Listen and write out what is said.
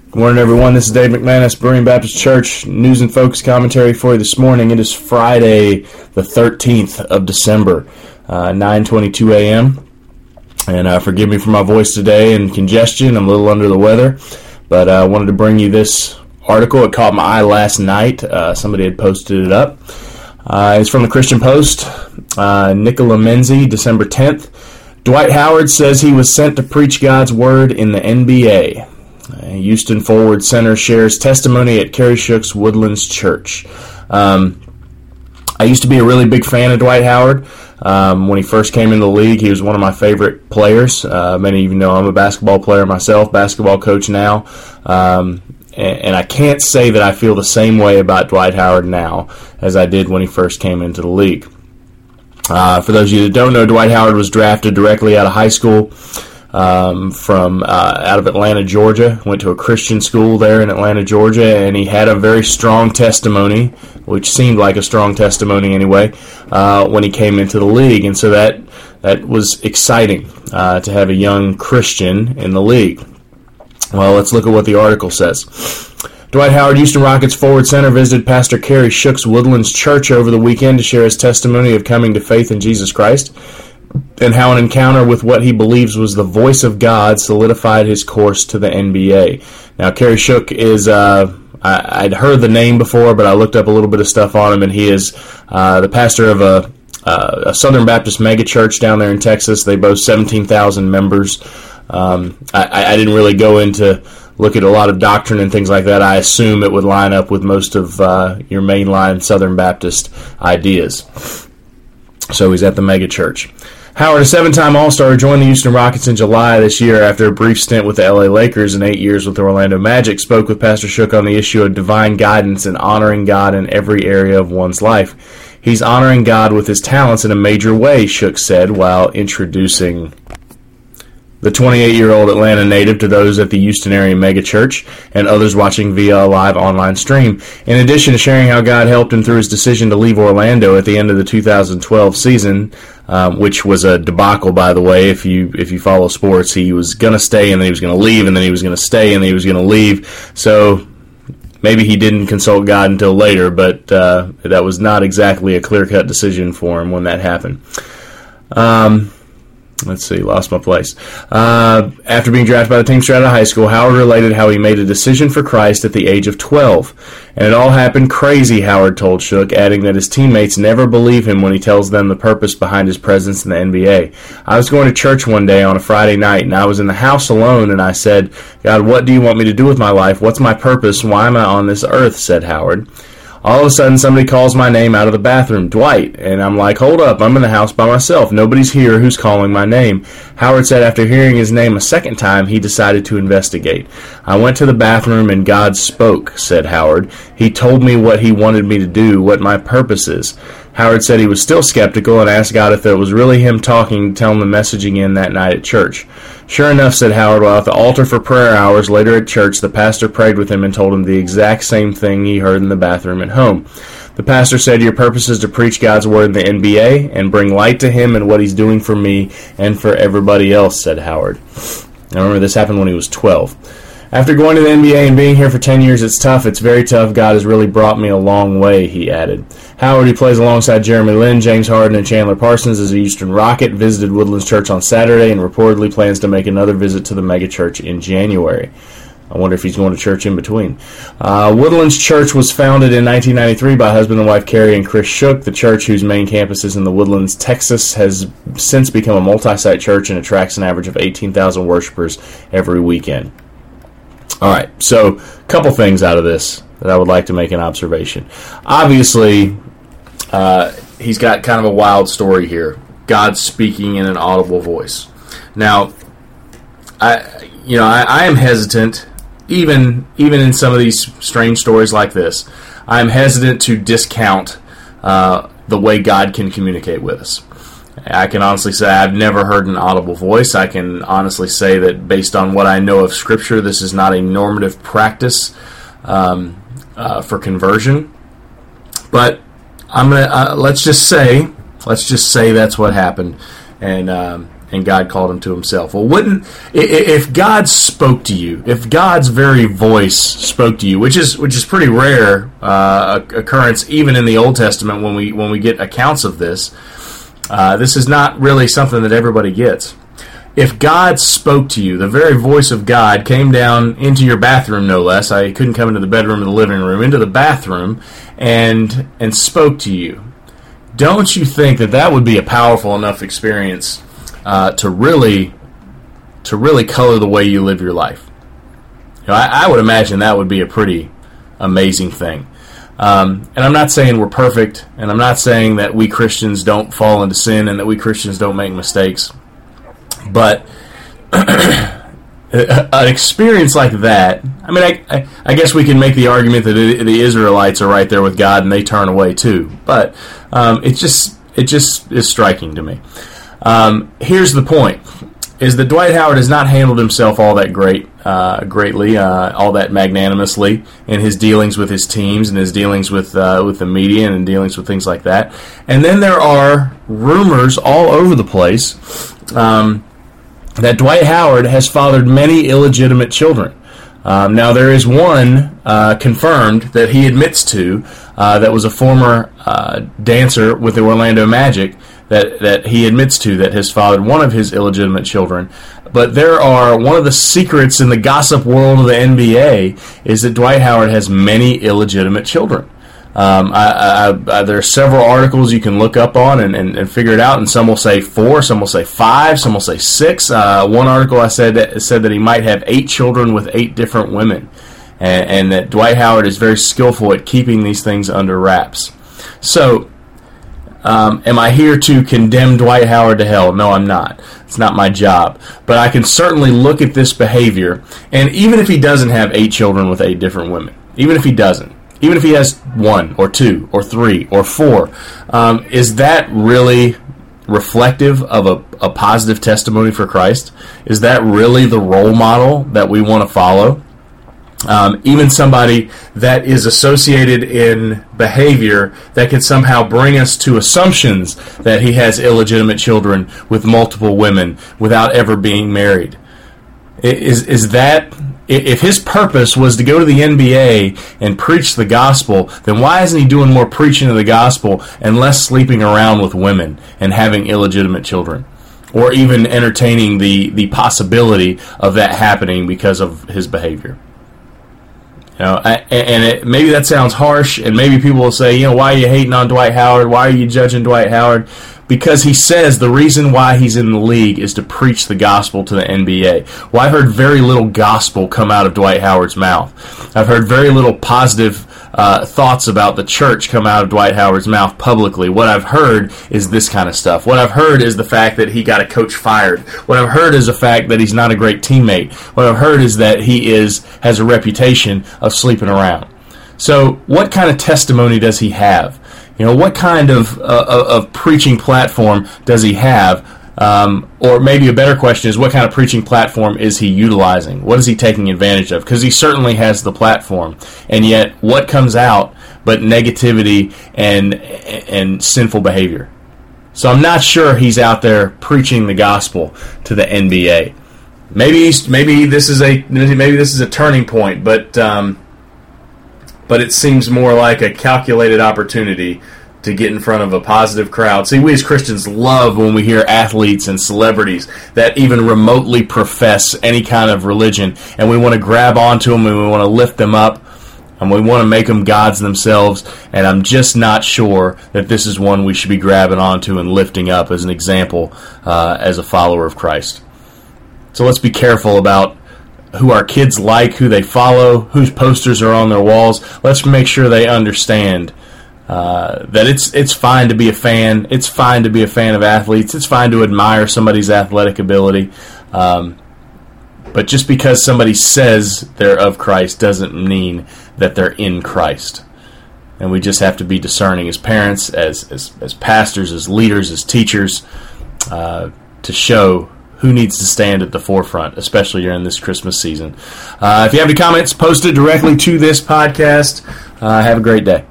Good morning, everyone. This is Dave McManus, Berean Baptist Church. News and focus commentary for you this morning. It is Friday, the 13th of December, 9:22 a.m. And forgive me for my voice today and congestion. I'm a little under the weather, but I wanted to bring you this article. It caught my eye last night. Somebody had posted it up. It's from the Christian Post. Nicola Menzie, December 10th. Dwight Howard says he was sent to preach God's word in the NBA. Houston forward center shares testimony at Kerry Shook's Woodlands Church. I used to be a really big fan of Dwight Howard. When he first came into the league, he was one of my favorite players. Many of you know I'm a basketball player myself, basketball coach now. And I can't say that I feel the same way about Dwight Howard now as I did when he first came into the league. For those of you that don't know, Dwight Howard was drafted directly out of high school. From out of Atlanta, Georgia. Went to a Christian school there in Atlanta, Georgia, and he had a very strong testimony, which seemed like a strong testimony anyway, when he came into the league. And so that was exciting to have a young Christian in the league. Well, let's look at what the article says. Dwight Howard, Houston Rockets forward center, visited Pastor Kerry Shook's Woodlands Church over the weekend to share his testimony of coming to faith in Jesus Christ, and how an encounter with what he believes was the voice of God solidified his course to the NBA. Now, Kerry Shook is, I'd heard the name before, but I looked up a little bit of stuff on him, and he is the pastor of a Southern Baptist megachurch down there in Texas. They boast 17,000 members. I didn't really go into look at a lot of doctrine and things like that. I assume it would line up with most of your mainline Southern Baptist ideas. So he's at the megachurch. Howard, a seven-time All-Star, joined the Houston Rockets in July this year after a brief stint with the LA Lakers and 8 years with the Orlando Magic, spoke with Pastor Shook on the issue of divine guidance and honoring God in every area of one's life. He's honoring God with his talents in a major way, Shook said, while introducing the 28-year-old Atlanta native to those at the Houston area megachurch and others watching via a live online stream. In addition to sharing how God helped him through his decision to leave Orlando at the end of the 2012 season, which was a debacle, by the way. If you follow sports, he was going to stay and then he was going to leave, and then he was going to stay and then he was going to leave. So maybe he didn't consult God until later, but that was not exactly a clear-cut decision for him when that happened. Let's see, lost my place. After being drafted by the team straight out of high school, Howard related how he made a decision for Christ at the age of 12. And it all happened crazy, Howard told Shook, adding that his teammates never believe him when he tells them the purpose behind his presence in the NBA. I was going to church one day on a Friday night, and I was in the house alone, and I said, God, what do you want me to do with my life? What's my purpose? Why am I on this earth? Said Howard. All of a sudden, somebody calls my name out of the bathroom, Dwight, and I'm like, hold up, I'm in the house by myself. Nobody's here. Who's calling my name? Howard said after hearing his name a second time, he decided to investigate. I went to the bathroom and God spoke, said Howard. He told me what he wanted me to do, what my purpose is. Howard said he was still skeptical and asked God if it was really him talking to tell him the message again that night at church. Sure enough, said Howard, while at the altar for prayer hours later at church, the pastor prayed with him and told him the exact same thing he heard in the bathroom at home. The pastor said, your purpose is to preach God's word in the NBA and bring light to him and what he's doing for me and for everybody else, said Howard. Now remember, this happened when he was 12. After going to the NBA and being here for 10 years, it's tough. It's very tough. God has really brought me a long way, he added. Howard, who plays alongside Jeremy Lin, James Harden, and Chandler Parsons as a Houston Rocket, visited Woodlands Church on Saturday and reportedly plans to make another visit to the megachurch in January. I wonder if he's going to church in between. Woodlands Church was founded in 1993 by husband and wife Kerry and Chris Shook. The church, whose main campus is in the Woodlands, Texas, has since become a multi-site church and attracts an average of 18,000 worshipers every weekend. All right, so a couple things out of this that I would like to make an observation. Obviously, he's got kind of a wild story here. God speaking in an audible voice. Now, I am hesitant, even in some of these strange stories like this, I'm hesitant to discount the way God can communicate with us. I can honestly say I've never heard an audible voice. I can honestly say that based on what I know of Scripture, this is not a normative practice for conversion. But I'm gonna let's just say that's what happened, and and God called him to himself. Well, if God spoke to you, if God's very voice spoke to you, which is pretty rare occurrence even in the Old Testament when we get accounts of this, this is not really something that everybody gets. If God spoke to you, the very voice of God came down into your bathroom, no less. I couldn't come into the bedroom or the living room, into the bathroom, and spoke to you. Don't you think that would be a powerful enough experience to really color the way you live your life? I would imagine that would be a pretty amazing thing. And I'm not saying we're perfect, and I'm not saying that we Christians don't fall into sin and that we Christians don't make mistakes. But an experience like that, I mean, I guess we can make the argument that the Israelites are right there with God and they turn away too. But it just is striking to me. Here's the point: is that Dwight Howard has not handled himself all that greatly, all that magnanimously in his dealings with his teams and his dealings with the media and dealings with things like that. And then there are rumors all over the place that Dwight Howard has fathered many illegitimate children. Now, there is one confirmed that he admits to, that was a former dancer with the Orlando Magic, that he admits to that has fathered one of his illegitimate children. But one of the secrets in the gossip world of the NBA is that Dwight Howard has many illegitimate children. There are several articles you can look up on and figure it out, and some will say 4, some will say 5, some will say 6. One article I said that he might have 8 children with 8 different women, and that Dwight Howard is very skillful at keeping these things under wraps. So, am I here to condemn Dwight Howard to hell? No, I'm not. It's not my job. But I can certainly look at this behavior, and even if he doesn't have 8 children with 8 different women, even if he doesn't, even if he has 1 or 2 or 3 or 4, is that really reflective of a positive testimony for Christ? Is that really the role model that we want to follow? Even somebody that is associated in behavior that can somehow bring us to assumptions that he has illegitimate children with multiple women without ever being married. Is that... If his purpose was to go to the NBA and preach the gospel, then why isn't he doing more preaching of the gospel and less sleeping around with women and having illegitimate children? Or even entertaining the possibility of that happening because of his behavior? Maybe that sounds harsh, and maybe people will say, why are you hating on Dwight Howard? Why are you judging Dwight Howard? Because he says the reason why he's in the league is to preach the gospel to the NBA. Well, I've heard very little gospel come out of Dwight Howard's mouth. I've heard very little positive thoughts about the church come out of Dwight Howard's mouth publicly. What I've heard is this kind of stuff. What I've heard is the fact that he got a coach fired. What I've heard is the fact that he's not a great teammate. What I've heard is that he has a reputation of sleeping around. So what kind of testimony does he have? What kind of preaching platform does he have? Or maybe a better question is, what kind of preaching platform is he utilizing? What is he taking advantage of? Because he certainly has the platform. And yet, what comes out but negativity and sinful behavior? So I'm not sure he's out there preaching the gospel to the NBA. Maybe this is a turning point, but it seems more like a calculated opportunity to get in front of a positive crowd. See, we as Christians love when we hear athletes and celebrities that even remotely profess any kind of religion, and we want to grab onto them and we want to lift them up and we want to make them gods themselves, and I'm just not sure that this is one we should be grabbing onto and lifting up as an example as a follower of Christ. So let's be careful about who our kids like, who they follow, whose posters are on their walls. Let's make sure they understand that it's fine to be a fan. It's fine to be a fan of athletes. It's fine to admire somebody's athletic ability. But just because somebody says they're of Christ doesn't mean that they're in Christ. And we just have to be discerning as parents, as pastors, as leaders, as teachers, to show who needs to stand at the forefront, especially during this Christmas season. If you have any comments, post it directly to this podcast. Have a great day.